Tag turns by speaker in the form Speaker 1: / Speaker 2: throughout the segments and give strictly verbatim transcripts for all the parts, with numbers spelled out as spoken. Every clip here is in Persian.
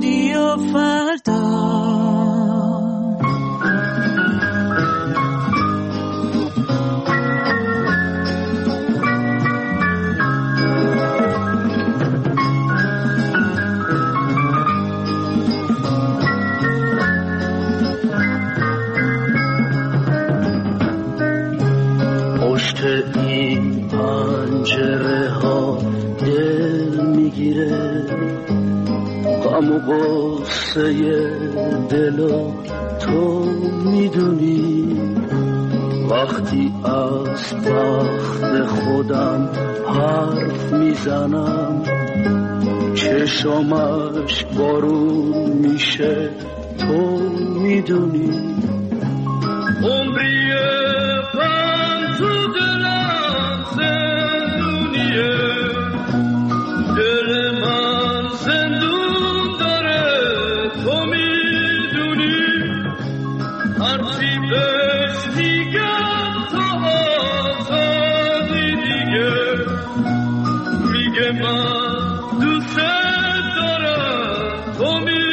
Speaker 1: دادی و فردا
Speaker 2: پشت این پنجره ها دل میگیره، غم و غصه دلو تو میدونی. وقتی از بخت خودم حرف میزنم، چشمش بارون میشه تو میدونی.
Speaker 3: عمریه غم تو دلم زندونیه، دل من زندون داره تو میدونی. هرچی بهش میگم تا آزادی دیگه، میگه من دوست دارم تو میدونی.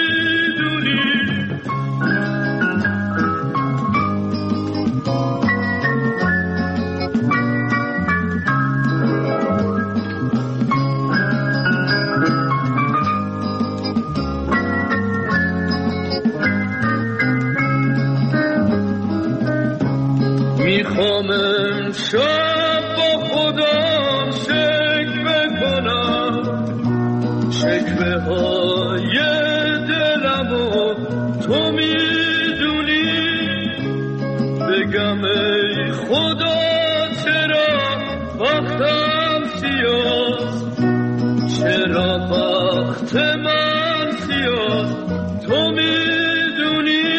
Speaker 3: میخوام امشب با خودم شکوه کنم، شکوه های دلم و تو میدونی. بگم ای خدا چرا بختم سیاست، چرا بخت من سیاست تو میدونی.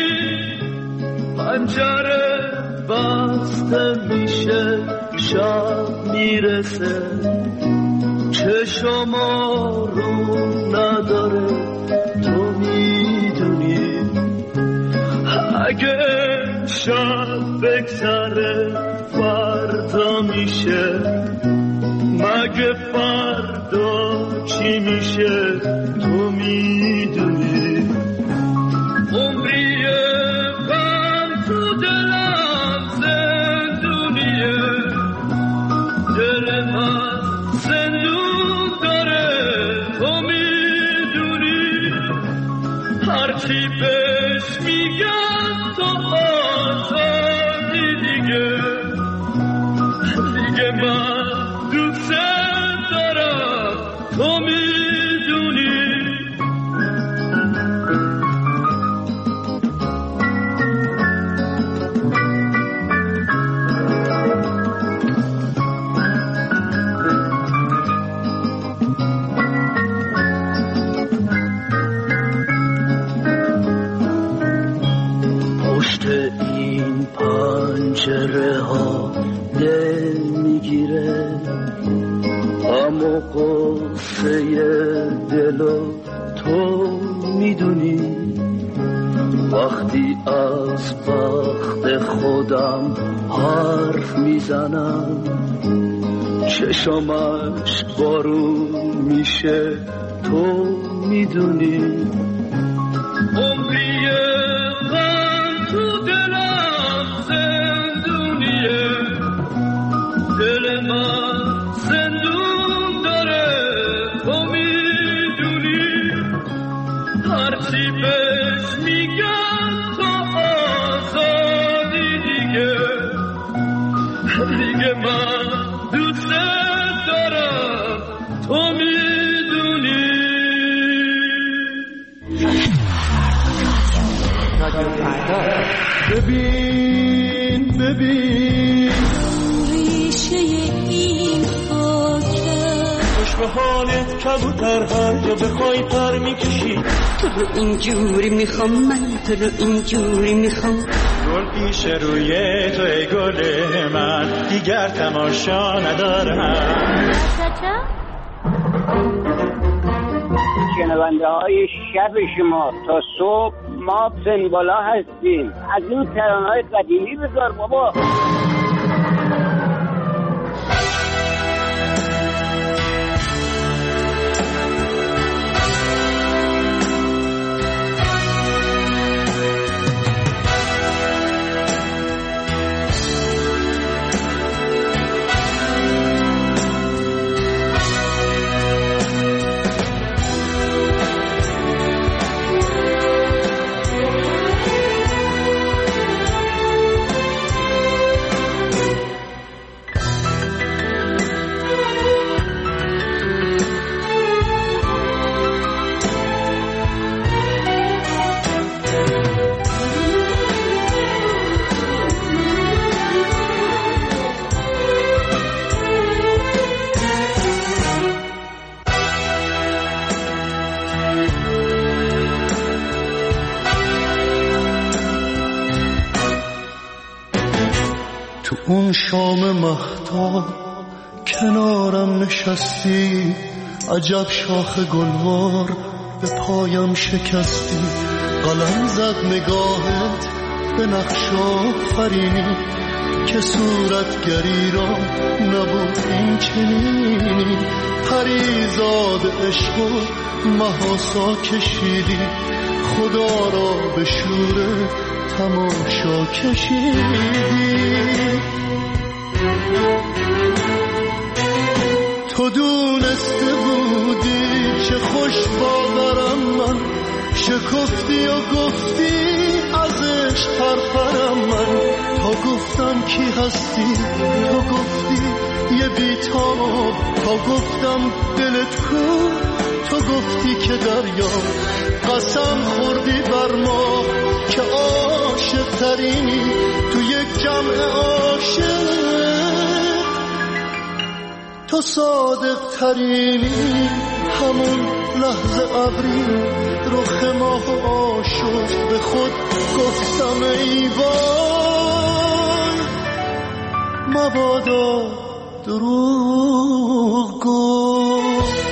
Speaker 3: پنجره بسته میشه شب میرسه، چشم آروم نداره تو میدونی. اگه شب بگذره فردا میشه، مگه فردا چی میشه تو میدونی. عمریه غم تو دلم زندونیه، دل من زندون داره تو میدونی. هرچی بهش میگم تو آزادی دیگه، دیگه من دوست دارم تو میدونی.
Speaker 2: پشت این پنجره ها دل میگیره، غم و غصه دلو تو میدونی. وقتی از بخت خودم حرف میزنم، چشمش بارون میشه تو میدونی.
Speaker 3: عمریه غم تو دلم زندونیه، دل من زندون داره تو میدونی. هرچی بهش میگم تو آزادی دیگه، دیگه من دوست دارم تو میدونی.
Speaker 4: ببین ببین
Speaker 1: ریشه این خاکه،
Speaker 4: خوش به حالت کبوتر هر جا بخوای پر میکشی.
Speaker 5: تو رو اینجوری میخوام، من تو رو اینجوری میخوام.
Speaker 4: گل پیش روی تو ای گل من، دیگر تماشا ندارم.
Speaker 6: شنونده های شب شما تا صبح ما سنبالا هستیم. از این ترانه‌های قدیمی بذار بابا.
Speaker 2: اون شام مهتاب کنارم نشستی، عجب شاخ گلوار به پایم شکستی. قلم زد نگاهت به نقش آفرینی که صورتگری را نبود این چنینی. پریزاد عشق و محاسا کشیدی، خدا را به شور تماشا کشیدی. تو دونسته بودی چه خوش باورم من، شکفتی و گفتی ازش پرپرم من. تا گفتم کی هستی تو گفتی یه بیتاب، تا گفتم دلت کو تو گفتی که دریا. قسم خوردی بر ما که عاشق ترینی تو یک جمع عاشق، تو صادق ترینی. همون لحظه ابری رخ ماه آشفت، به خود گفتم ای وای مبادا دروغ گفت.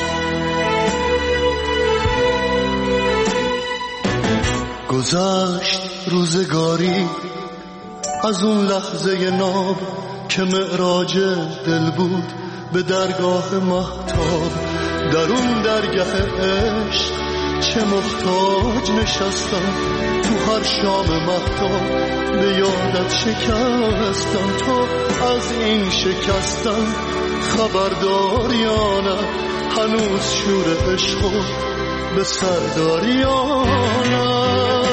Speaker 2: گذشت روزگاری از اون لحظه ناب که معراج دل بود به درگاه مهتاب. در اون درگاه عشق چه محتاج نشستم، تو هر شام مهتاب به یادت شکستم. تو از این شکستم خبردار یا نه، هنوز شور عشق به سرداری یا نه.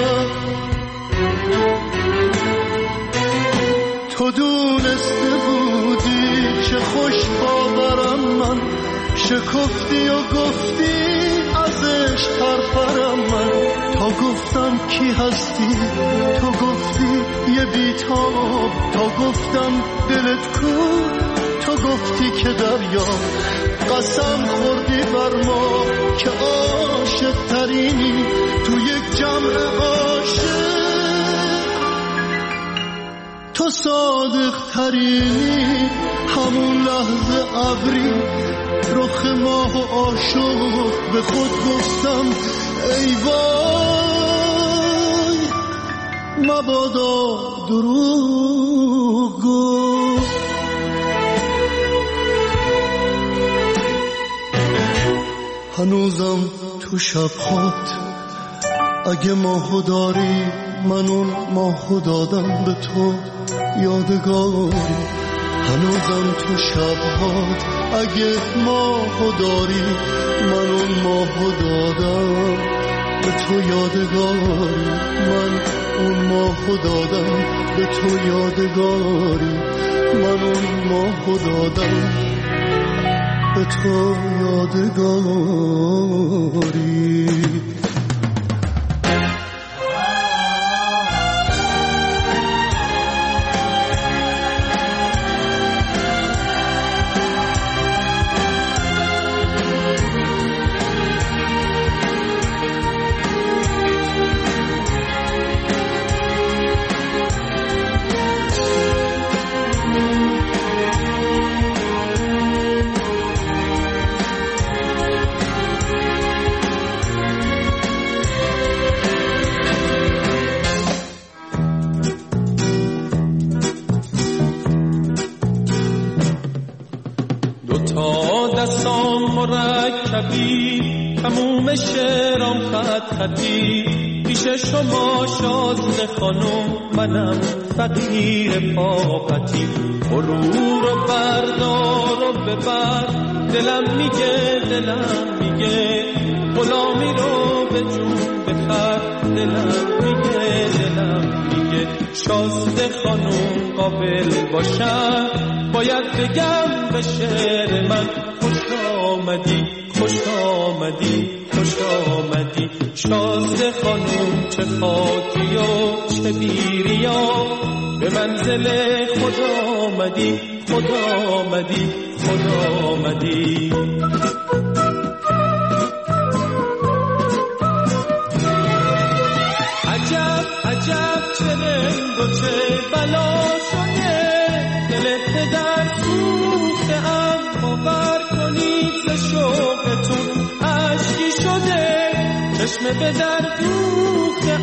Speaker 2: تو دونسته بودی چه خوش باورم من، شکفتی و گفتی ازش پرپرم من. تا گفتم کی هستی تو گفتی یه بیتاب، تا گفتم دلت کو تو گفتی که دریا. قسم خوردی بر ما که عاشق ترینی تو یک جمع عاشق، تو صادق ترینی. همون لحظه ابری رخ ماه و عاشق، به خود گفتم ای وای مبادا دروغ گفت. هنوزم تو شبهات اگه ماهو داری، من اون ماهو دادم به تو یادگاری. هنوزم تو شبهات اگه ماهو داری، من اون ماهو دادم به تو یادگاری. من اون ماهو دادم به تو یادگاری. من اون ماهو دادم به تو یادگاری.
Speaker 3: تموم شعرام خط خطی پیش شما شازده خانم، منم فقیر پاپتی. برو رو بردار و ببر، دلم میگه دلم میگه غلامی رو به جون بخر. دلم میگه دلم میگه شازده خانم قابل باشم، باید بگم به شعر من خوش آمدی خوش آمدی خوش آمدی. شازده خانوم چه خاکی و چه بیریا، به منزل خدا آمدی خدا آمدی خدا آمدی. عجب عجب چه رنگ و چه بلا شده، دل چشم به در دوخته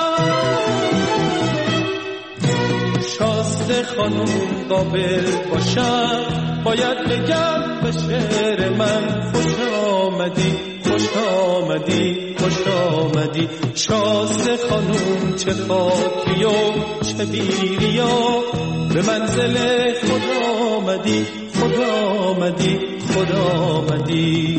Speaker 3: شازده خانوم قابل باشم باید بگم به شعر من خوش آمدی خوش آمدی خوش آمدی شازده خانوم چه خاکی و چه بیریا به منزل خدا آمدی خدا آمدی خدا آمدی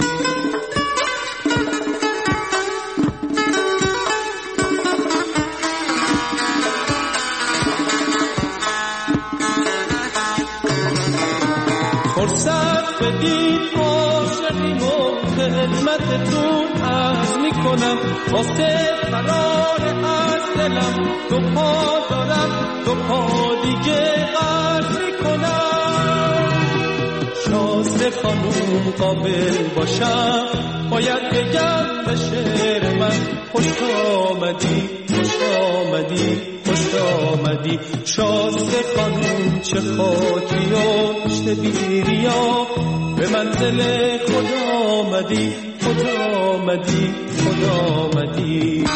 Speaker 3: فرصت بدید عاشقیم و خدمتتون عرض میکنم واسه فرار از دلم دو پا دارم دو پا دیگه قرض میکنم شازده خانوم قابل باشم باید بگم به شعر من خوش آمدی خوش آمدی خوش آمدی شازده خانوم چه خاکی و چه بیریا به منزل خدا آمدی خدا آمدی خدا آمدی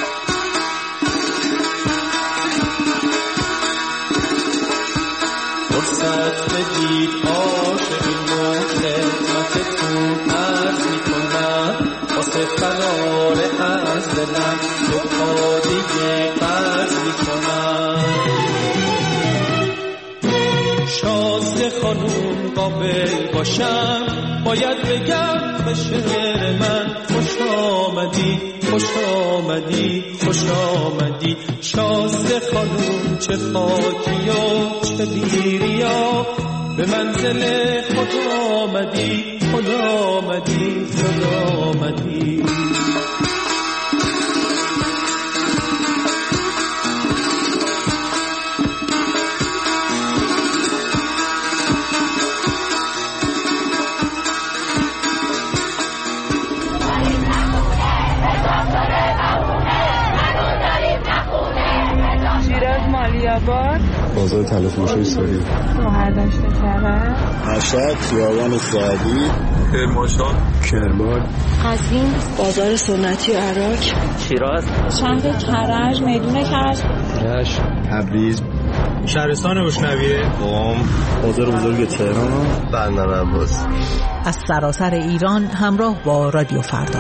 Speaker 3: فرصت بدید عاشقیم و خدمتتون عرض میکنم واسه فرار از دلم دو پا دیگه قرض میکنم شازده خانوم قابل باشم باید بگم به شعر من خوش آمدی خوش آمدی خوش آمدی شازده خانوم چه خاکی و چه بیریا به منزل خدا آمدی خدا آمدی خدا آمدی
Speaker 7: بازار تلفروشی سوری
Speaker 8: سوهر داشته کرده
Speaker 7: مشهد خیابان سعدی
Speaker 9: کرمانشاه
Speaker 7: کرمان
Speaker 8: قزوین بازار سنتی عراق
Speaker 10: شیراز
Speaker 8: شهر کرج میدون کرج
Speaker 7: رشت تبریز
Speaker 9: شهرستان روشنویه
Speaker 7: قم بازار بزرگ تهران بندر عباس
Speaker 11: از سراسر ایران همراه با رادیو فردا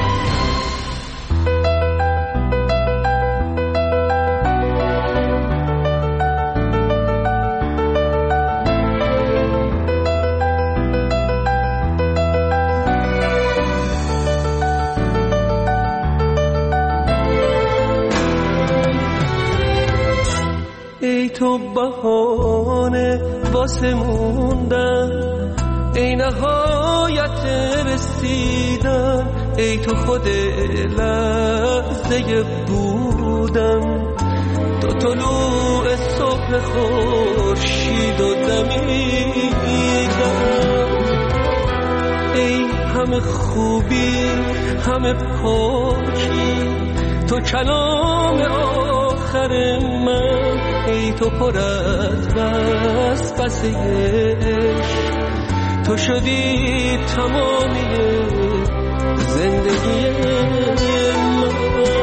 Speaker 3: تو بهانه واسه موندن ای نهایت رسیدن ای تو خود لحظه بودن تو طلوع صبح خورشید و دمیدن ای همه خوبی همه پاکی تو کلام آخر من ای تو پر از وسوسه عشق تو شدی تمامی زندگی من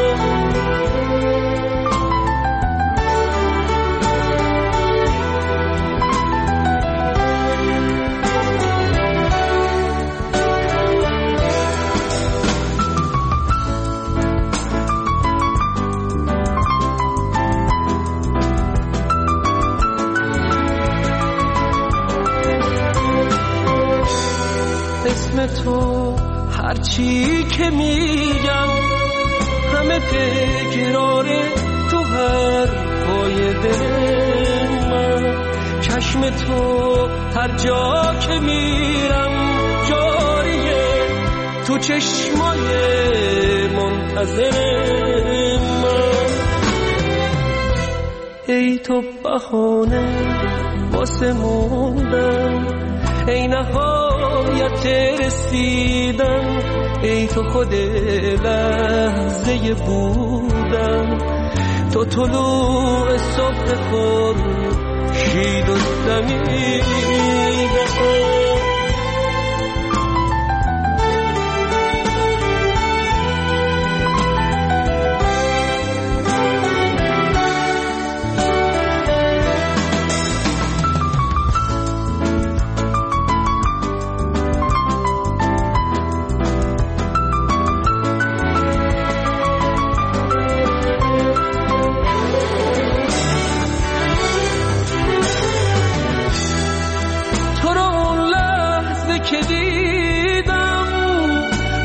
Speaker 3: تو هرچی که میگم همه تکراره تو هر پای دل من چشم تو هر جا که میرم جاریه تو چشمای منتظر من ای تو بهانه واسه موندن ای نهایت رسیدن ای تو خود لحظه بودن تو طلوع صبح خورشید و دمیدن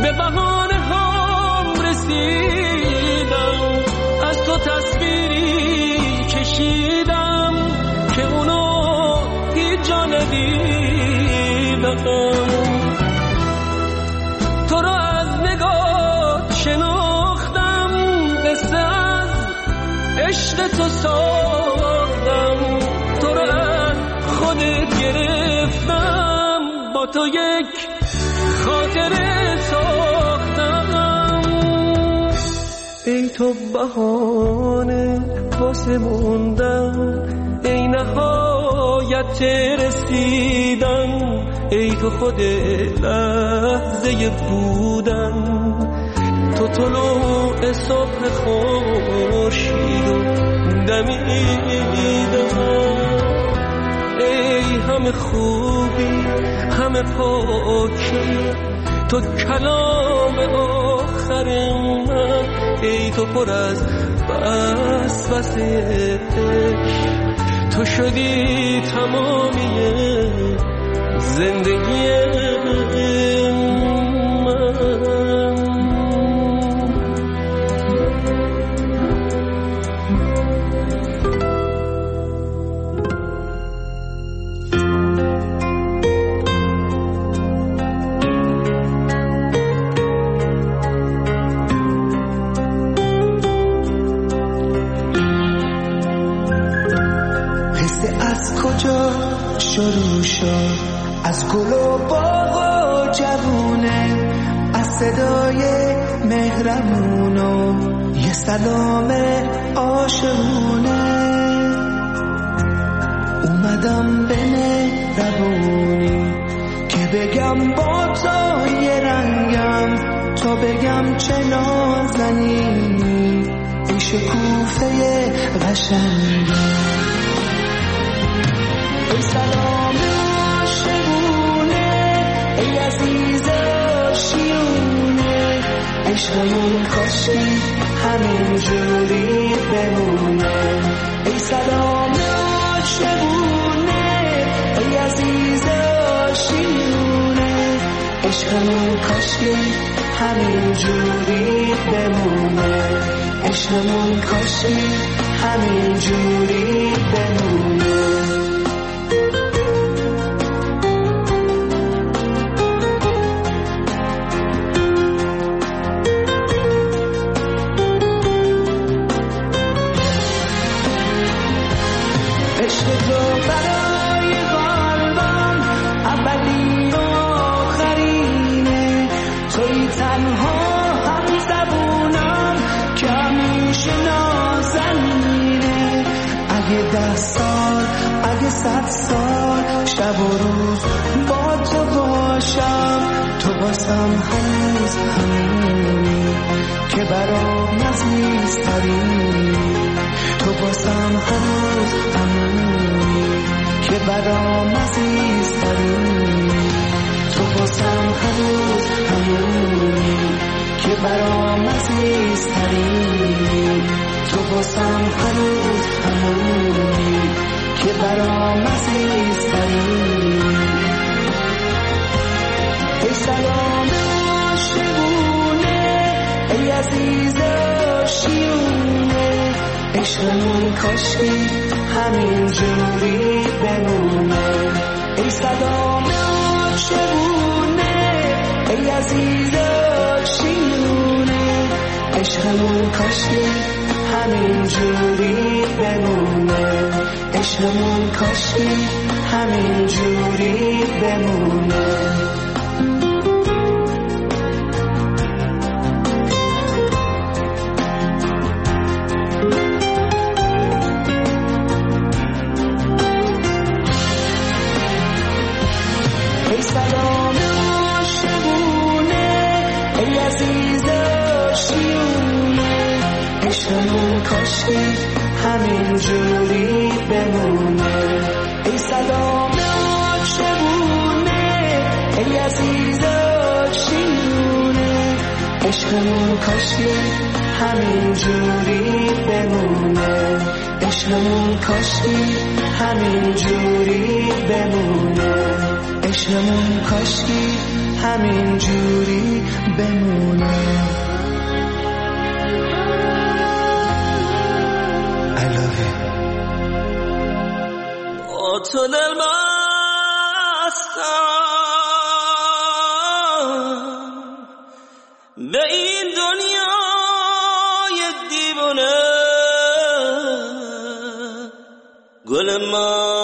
Speaker 3: به بهانه هم رسیدم، از تو تصویری کشیدم که اونو هیچ جا ندیدم. تو رو از نگاه شناختم، قصه از عشق تو ساختم، تو رو از خودت گرفتم، با تو یک خاطره ساختم. ای تو بهانه واسه موندن، ای نهایت رسیدن، ای تو خود لحظه بودن، تو طلوع صبح خورشید و دمیدن. ای همه خوبی همه پاکی، تو کلام آخر من، ای تو پر از وسوسه، تو شدی تمامی زندگی
Speaker 10: شروع شد از گل و باغ و جوونه، از صدای مهربون و یه سلام عاشقونه. اومدم به مهربونی که بگم با تو یه رنگم، تا بگم چه نازنینی، ای شکوفه قشنگم. ای سلام عاشقونه، ای عزیز آشیونه، عشقمون کاشکی همین جوری بمونه. ای سلام عاشقونه، ای عزیز آشیونه، عشقمون کاشکی همین جوری بمونه، عشقمون کاشکی همین جوری بمونه. ده سال اگه صد سال شب و روز با تو باشم، تو باسم هنوز همونی که برام عزیزتری، تو باسم هنوز همونی که برام عزیزتری، تو باسم هنوز همونی که برام عزیزتری، تو باسم هنوز همونی که برام عزیزتری. ای سلام عاشقونه، ای عزیز آشیونه، عشقمون کاشکی همین جوری بمونه. ای سلام عاشقونه، ای عزیز آشیونه، عشقمون کاشکی همین جوری بمونه، عشقمون کاشکی همین جوری بمونه. ای سلام عاشقونه، ای عزیز آشیونه، عشقمون کاشکی همین جوری بمونه. ای سلام عاشقونه، ای عزیز آشیونه، عشقمون کاشکی همین جوری بمونه، عشقمون کاشکی همین جوری بمونه، عشقمون کاشکی همین جوری بمونه. I love you.
Speaker 3: با تو دل بستم به این دنیای دیوانه، گل من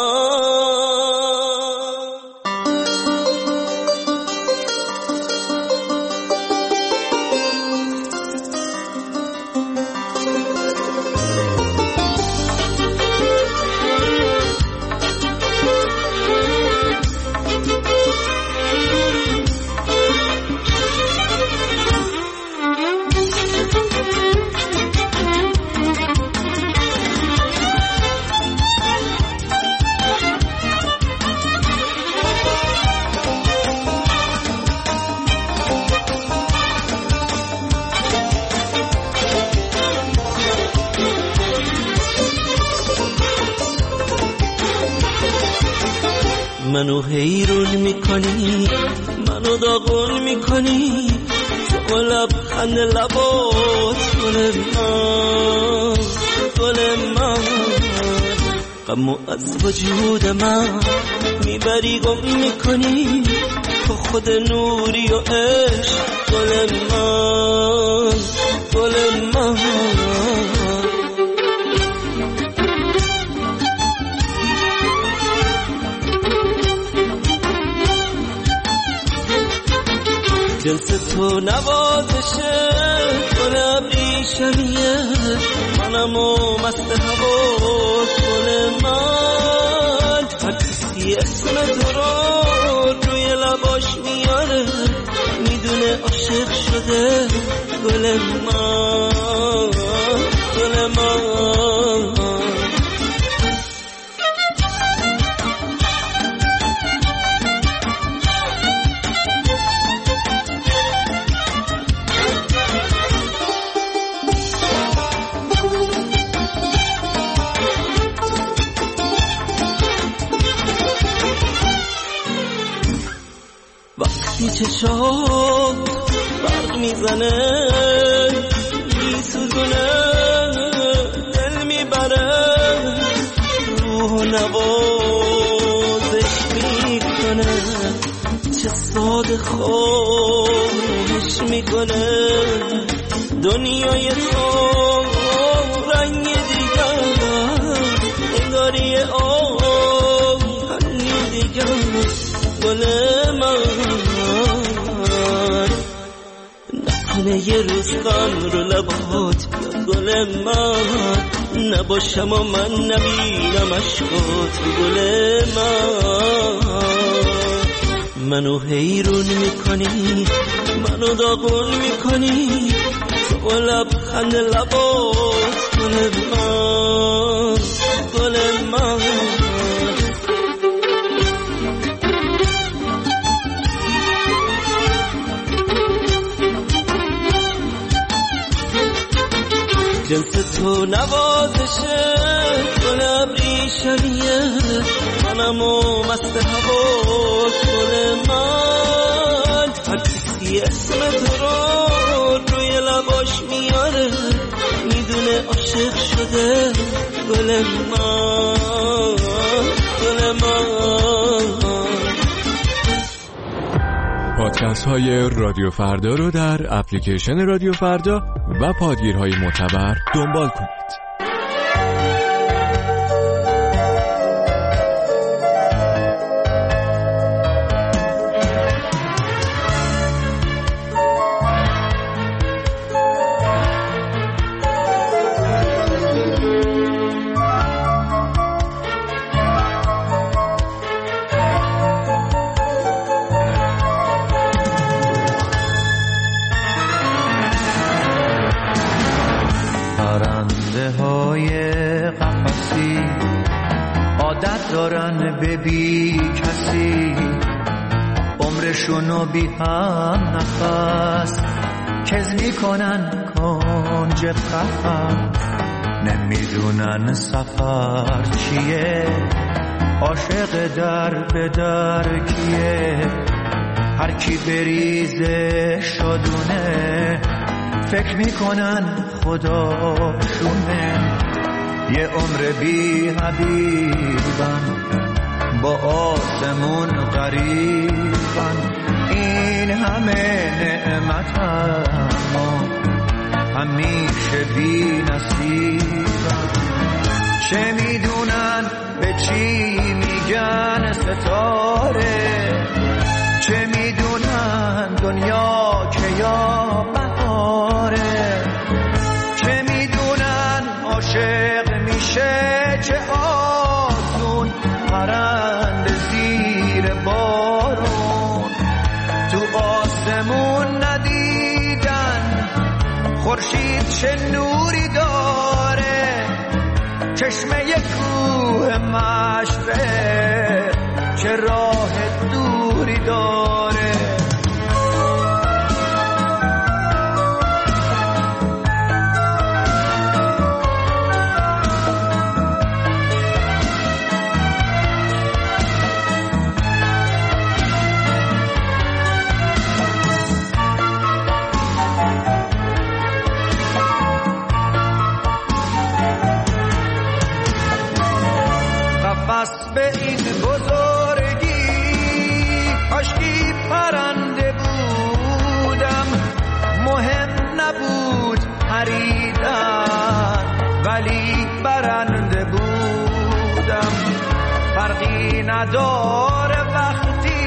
Speaker 3: منو حیرون میکنی، منو داغون میکنی، تو لبخند لبات گل من، گل من، غمو از وجود من میبری گم میکنی، تو خود نوری و عشق گل من، گل من. جنس تو نوازشه گل ابریشمیه، منمو مست هواش گل من، هر کسی اسم تو رو روی لباش میاره، میدونه عاشق شده گل من، گل من. وقتی چشام برق میزنه میسوزونه، دل میبره، روح و نوازش میکنه، چه ساده خوش میکنه، دنیای تو رنگ دیگر، انگاری آهنگ دیگر گل من. نکنه یه روز غم رو لبات بیاد گل من، نباشم و من نبینم عشقات گل من. منو حیرون میکنی، منو داغون میکنی، تو لبخند لبات گل من، گل من. جنس تو نوازشه گل ابریشمیه، منمو مست هواش گل من، هر کسی اسم تو رو روی لباش میاره، میدونه عاشق شده گل من، گل من.
Speaker 12: پادکست های رادیو فردا رو در اپلیکیشن رادیو فردا و پادگیرهای معتبر دنبال کنید.
Speaker 10: دارن به بی کسی عمرشونو بی هم نفس کز میکنن کنج قفم، نمیدونن سفر چیه، عاشق در به در کیه. هر کی بریزه شدونه، فکر میکنن خداشونه. یه عمر بی حبیبن، با آسمون قریبن. این همه نعمت اما همیشه بی نصیبن. چه میدونن به چی میگن ستاره، چه میدونن دنیا که یا بهاره. چه میدونن عاشق میشه چه آسون، پرنده زیر بارون. تو آسمون ندیدن خورشید چه نوری داره، چشمه کوه مشرق چه راه دوری داره. قفس به این بزرگی کاشکی پرنده بودم، مهم نبود پریدن ولی برنده بودم. فرقی نداره وقتی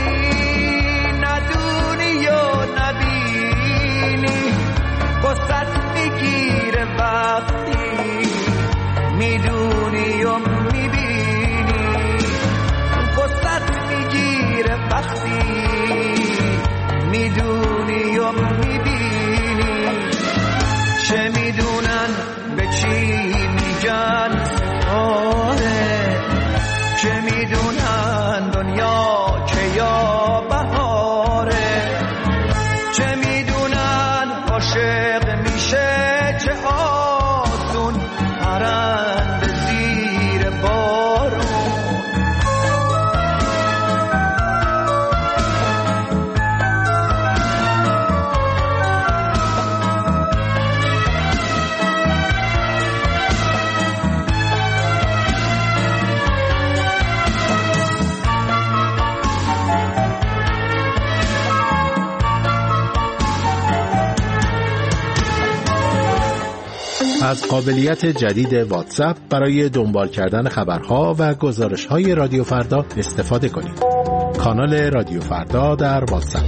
Speaker 10: ندونی و نبینی، قصت میگیره وقتی میدونی و میبینی. قصت میگیره وقتی میدونی و میبینی. چه میدونن به چی میگن ستاره، چه میدونن دنیا که یا بهاره. چه میدونن عاشق میشه چه آسون، پرنده زیر بارون.
Speaker 13: از قابلیت جدید واتساپ برای دنبال کردن خبرها و گزارش‌های رادیو فردا استفاده کنید. کانال رادیو فردا در واتساپ.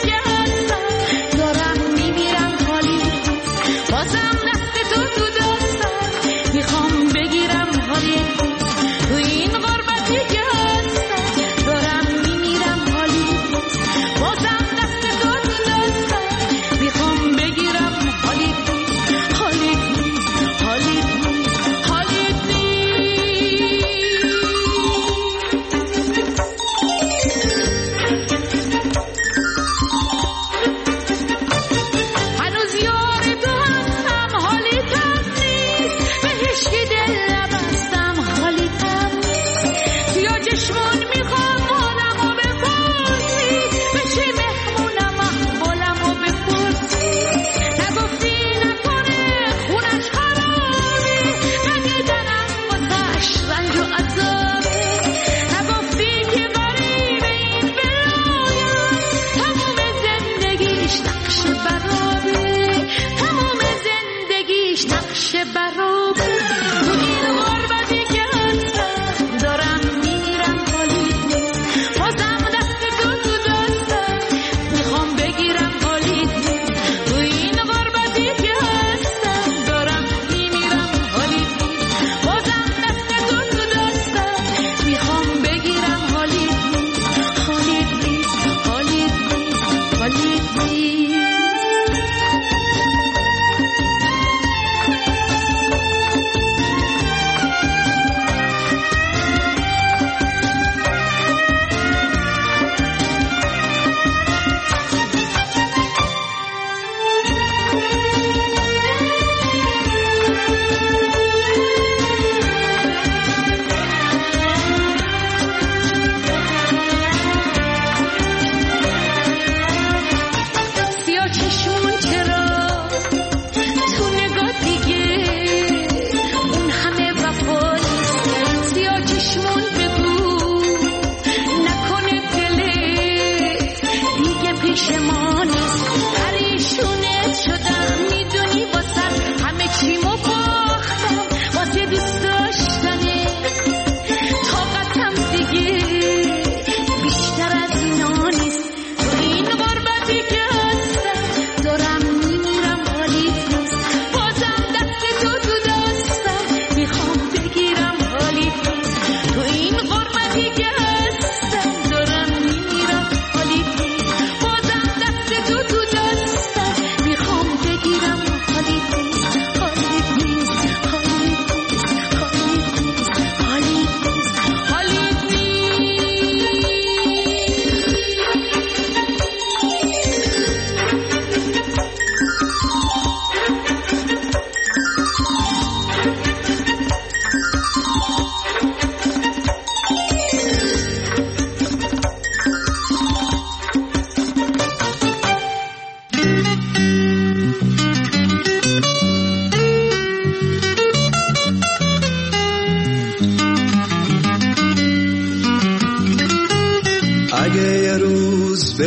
Speaker 14: بازم دست تو تو دست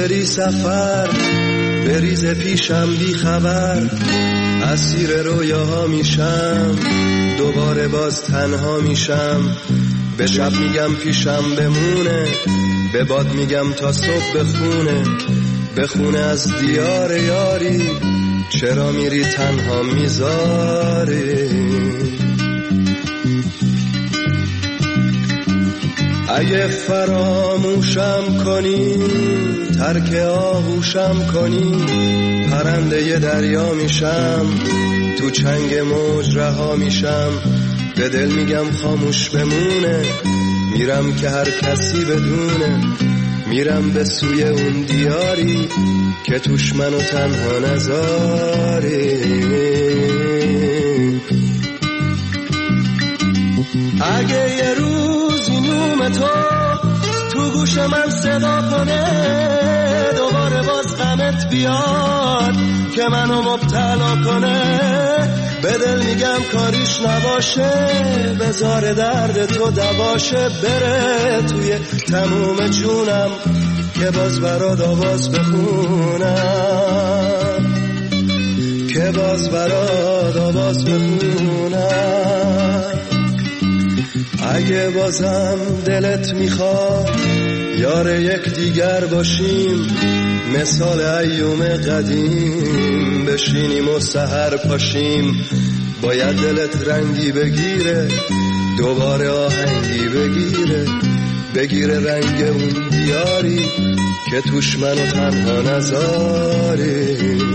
Speaker 2: بری سفر بریز پیشم بی خبر، اسیر رویاها میشم دوباره باز تنها میشم. به شب میگم پیشم بمونه، به باد میگم تا صبح بخونه، بخونه از دیار یاری، چرا میری تنها میذاری. اگه فراموشم کنی ترک آغوشم کنی، پرنده ی دریا میشم تو چنگ موج رها میشم. به دل میگم خاموش بمونه، میرم که هر کسی بدونه، میرم به سوی اون دیاری که توش منو تنها نذاری. اگه یه روزی نوم تو تو گوش من صدا کنه، دوباره باز غمت بیاد که منو مبتلا کنه، به دل میگم کاریش نباشه، بذار درد تو دواشه، بره توی تموم جونم که باز برات آواز بخونم، که باز برات آواز بخونم. اگه بازم دلت میخواد یار یک دیگر باشیم، مثال ایوم قدیم بشینیم و سحر پاشیم. باید دلت رنگی بگیره، دوباره آهنگی بگیره، بگیره رنگ اون دیاری که توش منو تنها نذاری.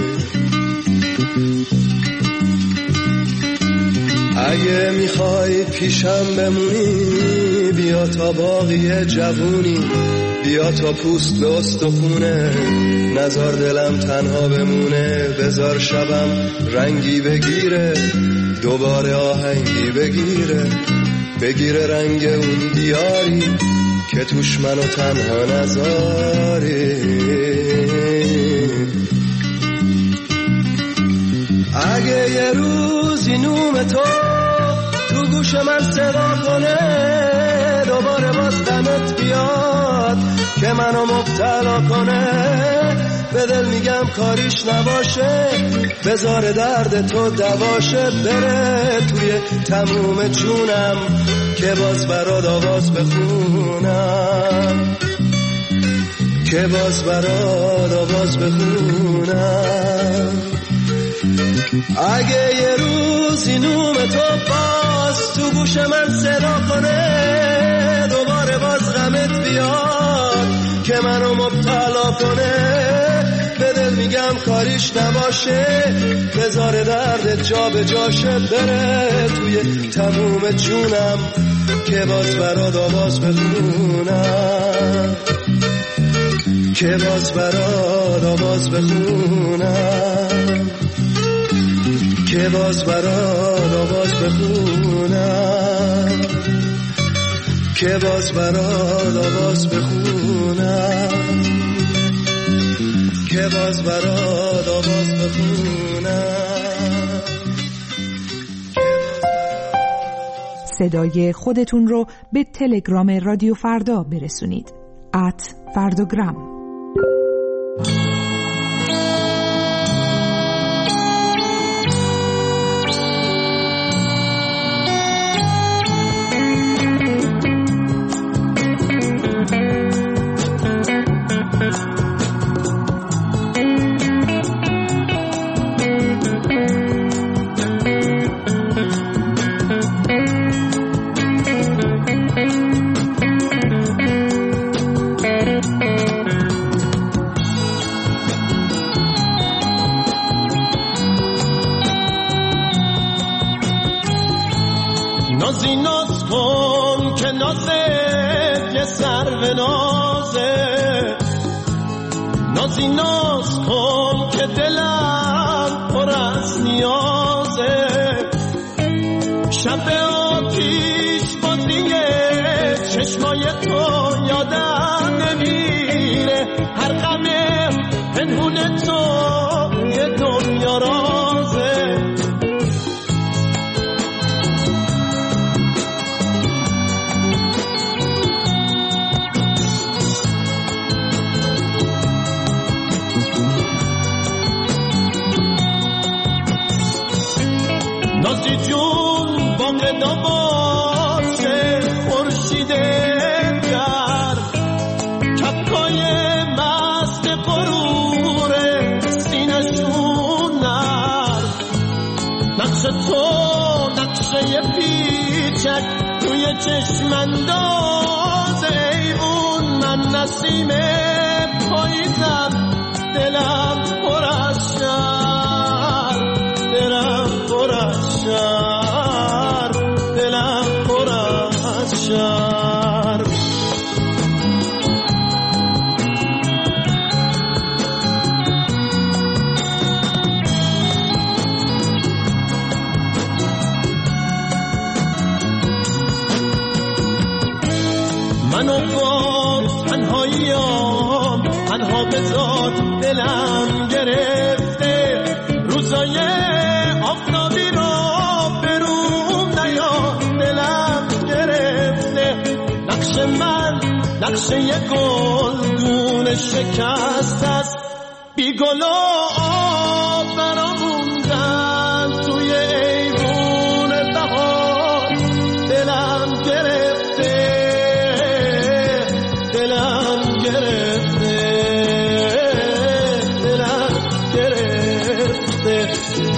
Speaker 2: اگه میخوای پیشم بمونی بیا تا باقی جوونی، بیا تا پوست به استخونه، نزار دلم تنها بمونه، بزار شبم رنگی بگیره، دوباره آهنگی بگیره، بگیره رنگ اون دیاری که توش منو تنها نذاری. اگه یه روزی نوم تو تو گوش من صدا کنه، دوباره باز غمت بیاد که منو مبتلا کنه، به دل میگم کاریش نباشه، بذار درد تو دواشه، بره توی تموم جونم که باز برات آواز بخونم، که باز برات آواز بخونم. اگه یه روزی نوم تو باز تو گوش من صدا کنه، دوباره باز غمت بیاد که منو مبتلا کنه، به دل میگم کاریش نباشه، بذار درد جا به جاشه، بره توی تموم جونم که باز برات آواز بخونم، که باز برات آواز بخونم، که باز برات آواز بخونم، که باز برات آواز بخونم، که باز برات آواز بخونم.
Speaker 11: صدای خودتون رو به تلگرام رادیو فردا برسونید. ات فردوگرام.
Speaker 14: نازی ناز کن که نازت یه سرو نازه، نازی ناز کن که دلم پر از نیازه، شب آتیش بازیه چشمای تو یادم نمیره، هر غم پنهون تو یه دنیا رازه. نازی جون باقدا باشه خورشید در کپکای مست غرور سینشون نر نقش تو نقشه پیچک توی چشم انداز ایوون من نسیم پاییزم دلم پر از شر دلم پر از شر دلم پر از شر منو با تنهاییام تنها بذار دلم گرفته روزای آفتابی رو بروم نیا دلم گرفته نقش من نقشه یه گلدون شکست است بی گل و آب برام موندن توی ایوون بهار دلم گرفته دلم گرفته دلم گرفته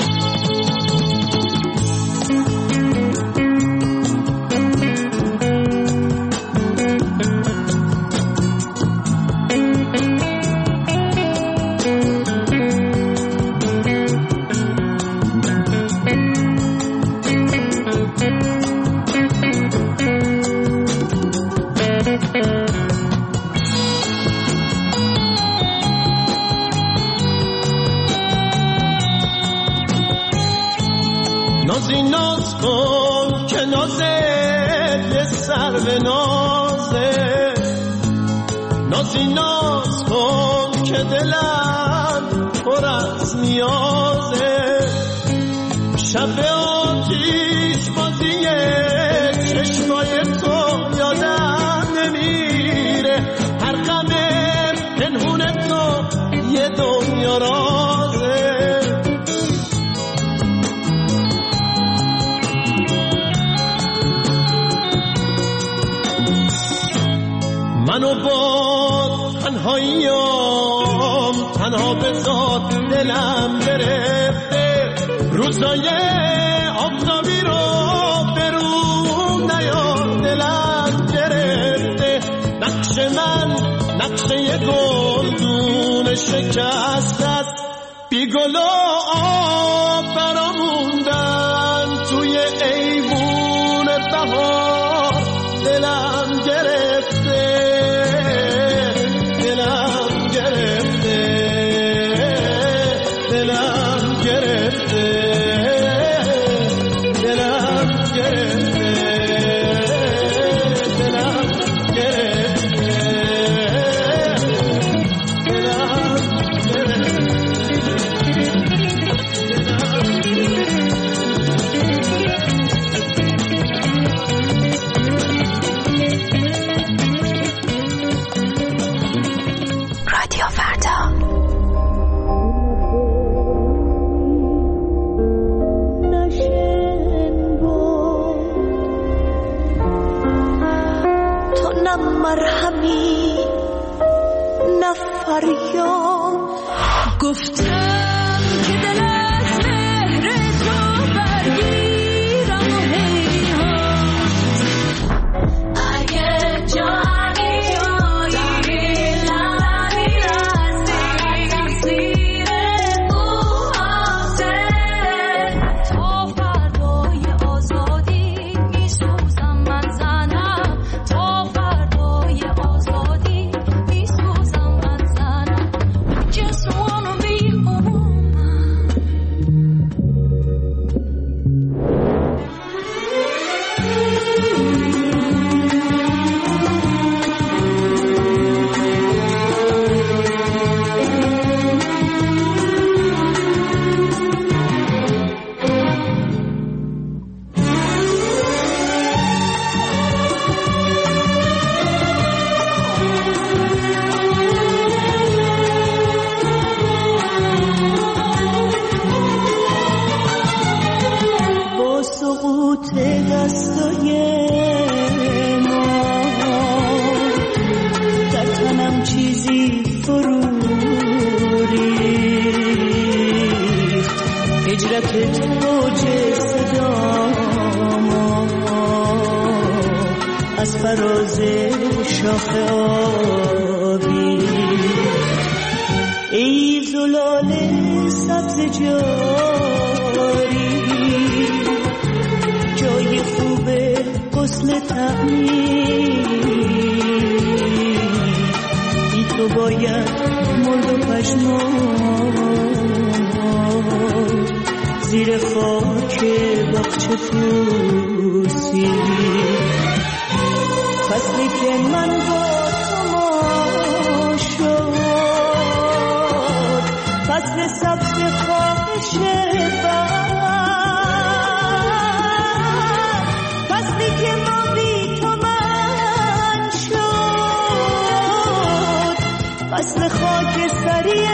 Speaker 14: نازی ناز کن که نازت یه سر به نازه نازی ناز کن که دلم پر از نیازه شب آتیش بازیه چشمای تو یادم نمیره هر غم پنهون تو یه دنیا رازه منو با تنهاییام تنها بذار دلم گرفته روزای آفتابی رو بروم نیار دلم گرفته نقش من نقشه یه گلدون شکست است بی گل و آب برام موندن توی ایوون بهار دلم گرفته دلم گرفته دلم گرفته دلم گرفته دلم گرفته
Speaker 1: مرهمی نفریاد گفتم که دل از مهر تو برگیرم و هیهات اگه جانی جایی لبی رسی تقصیر او حاصل تا فردای آزادی میسوزم من زنم تا فردای آزادی میسوزم من زنم just wanna be
Speaker 15: دستای ما در تنم چیزی فرو ریخت هجرت توج صدا ما از فراز شاخه آبی ای زلال سبز جاری جای خوب غسل تعمیر بی تو باید مرد و پشمان زیر خاک باغچه پوسی فصلی که من با تو شد فصل سبز خواهش بر فصلی که ما بی تو من شد فصل خاک سریه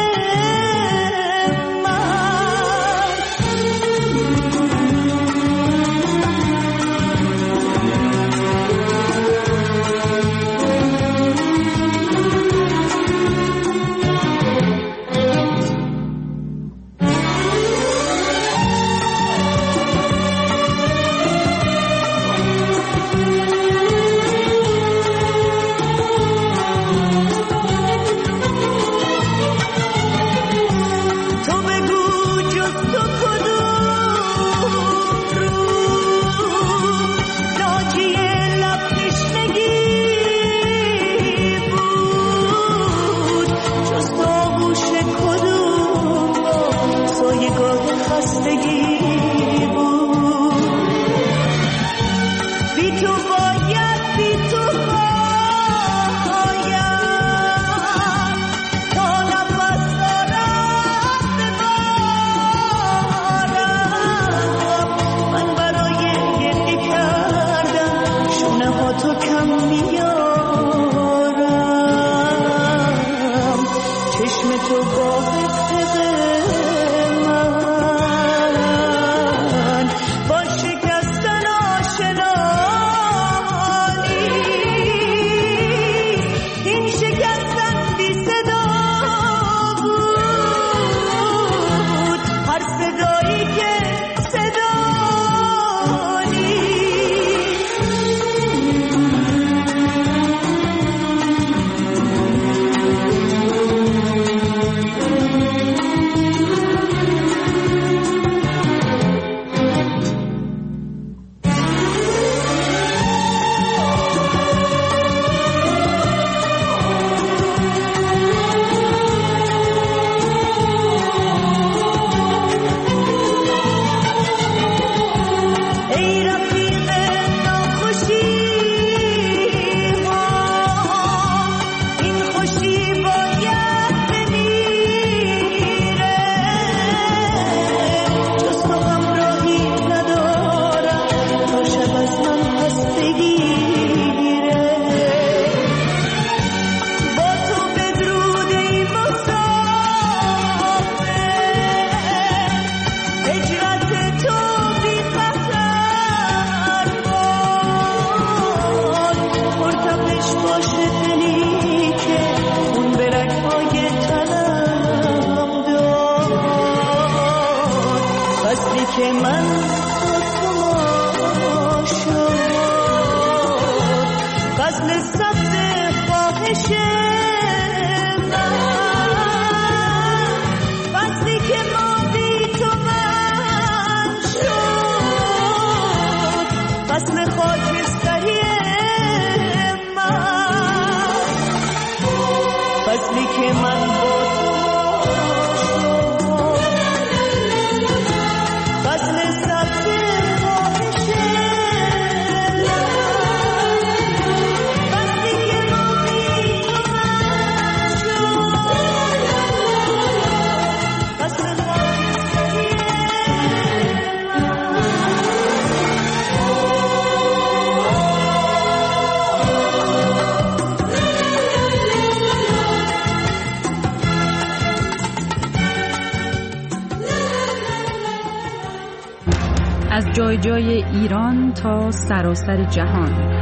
Speaker 16: از جای جای ایران تا سراسر جهان.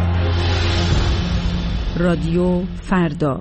Speaker 16: رادیو فردا.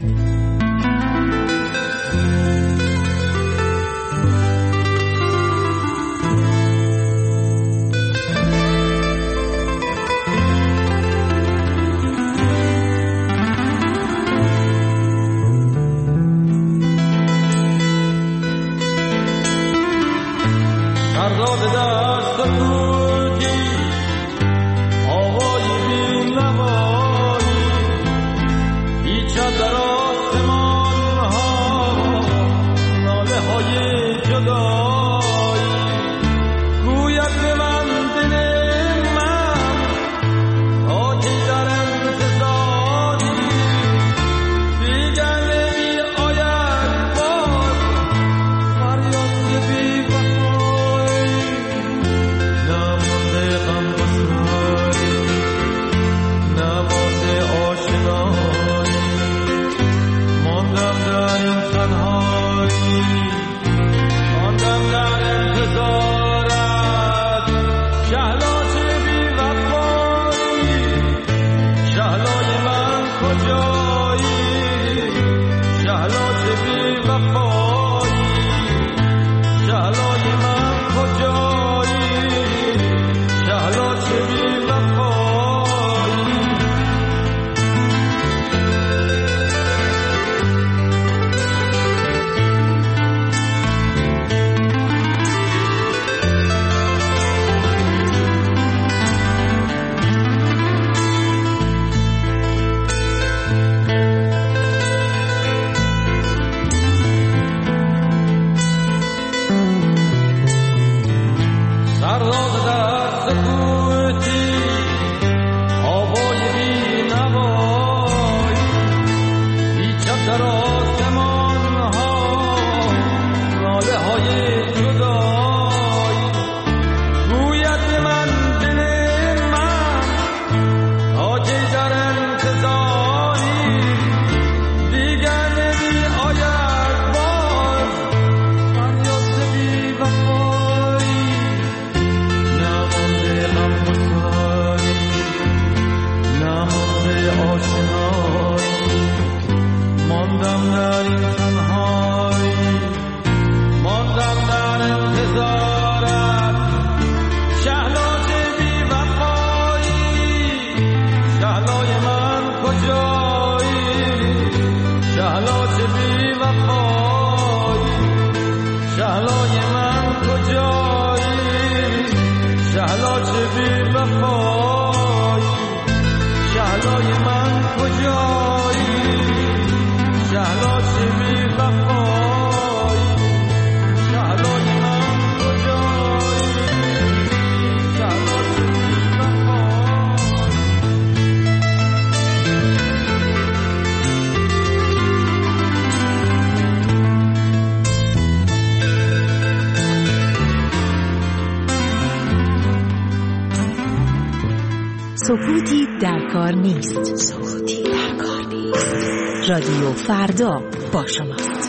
Speaker 11: سکوتی در کار نیست. سکوتی در کار نیست. رادیو فردا با شماست.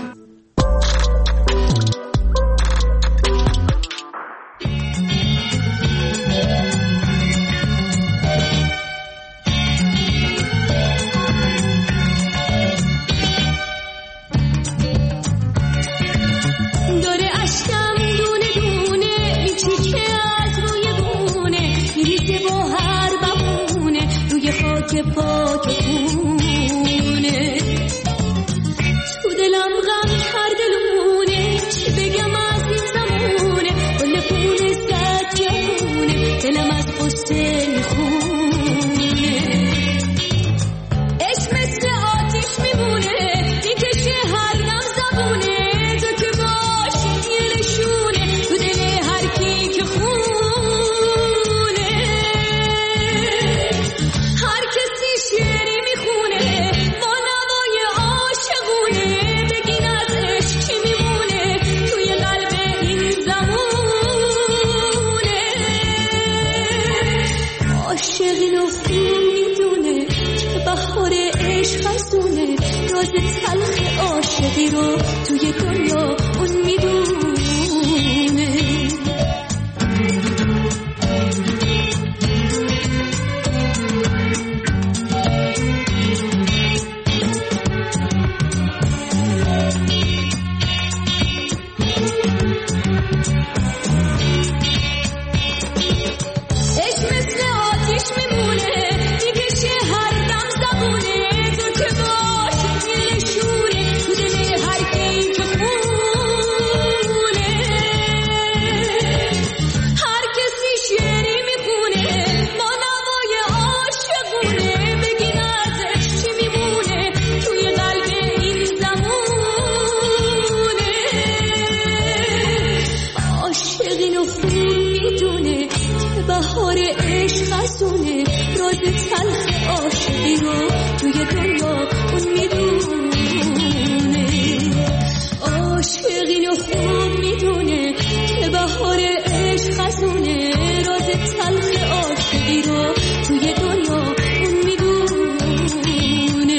Speaker 1: بهار عشق خزونه راز تلخ عاشقی رو توی دنیا اون میدونه عاشقین خوب میدونه که بهار عشق خزونه راز تلخ عاشقی رو توی دنیا اون میدونه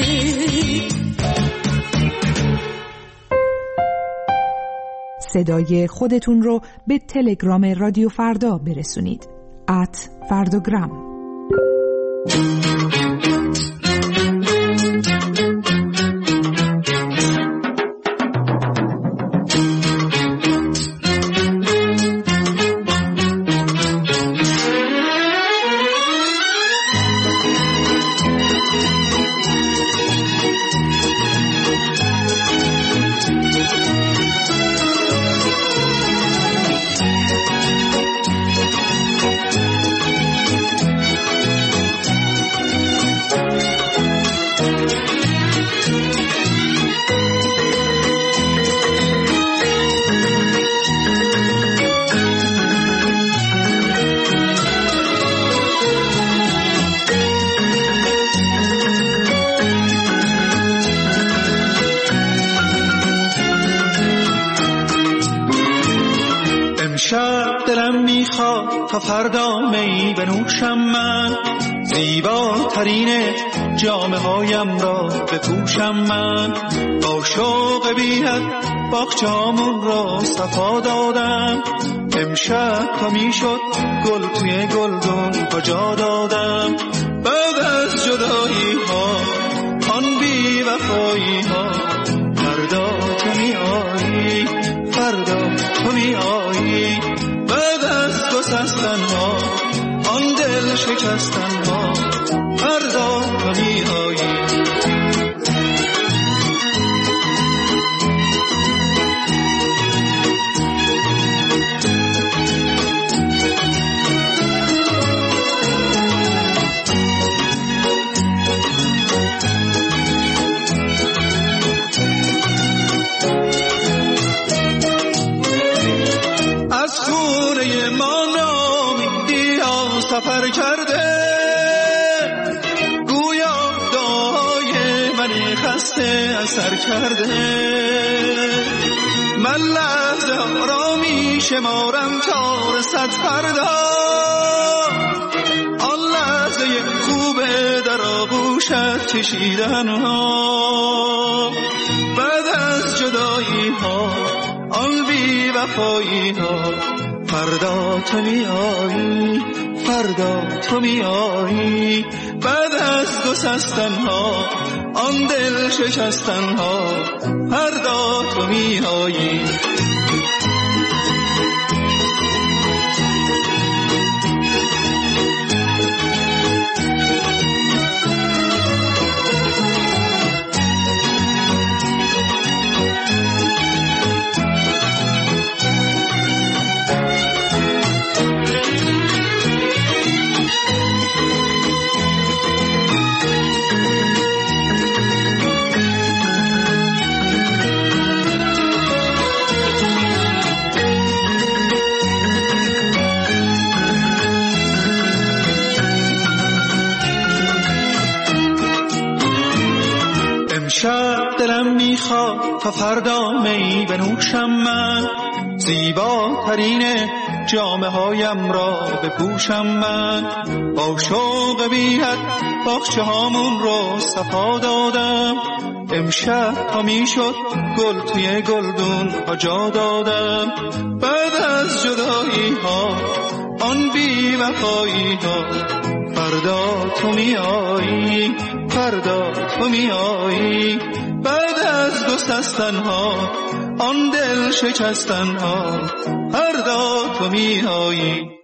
Speaker 17: صدای خودتون رو به تلگرام رادیو فردا برسونید ات فردوگرام.
Speaker 14: امشب دلم میخواد تا فردا می بنوشم من زیباترین جامه هایم را بپوشم من با شوق بی‌حد باغچه‌هامون را صفا دادم امشب تا میشد گل توی گلدون کجا دادم بعد از جدایی ها آن بی وفایی ها فردا تو میایی فردا تو میایی بعد از گسستن ها آن دل شکستن ها فردا تو میایی سفر کرده گویا دعای من خسته اثر کرده من لحظه را می شمارم تا رسد فردا آن لحظه خوبه در آغوشت کشیدن ها بعد از جدایی ها آن بی وفایی ها فردا تو میایی فردا تو میایی بعد از گسستن ها آن دل شکستن ها فردا تو میایی امشب دلم میخواد تا فردا می بنوشم من زیباترین جامه هایم را بپوشم من با شوق بی‌حد باغچه هامون رو صفا دادم امشب تا میشد گل توی گلدون ها جا دادم بعد از جدایی ها آن بی وفایی ها فردا تو میایی فردا تو میایی بعد از گسستن ها آن دل شکستن ها فردا تو میایی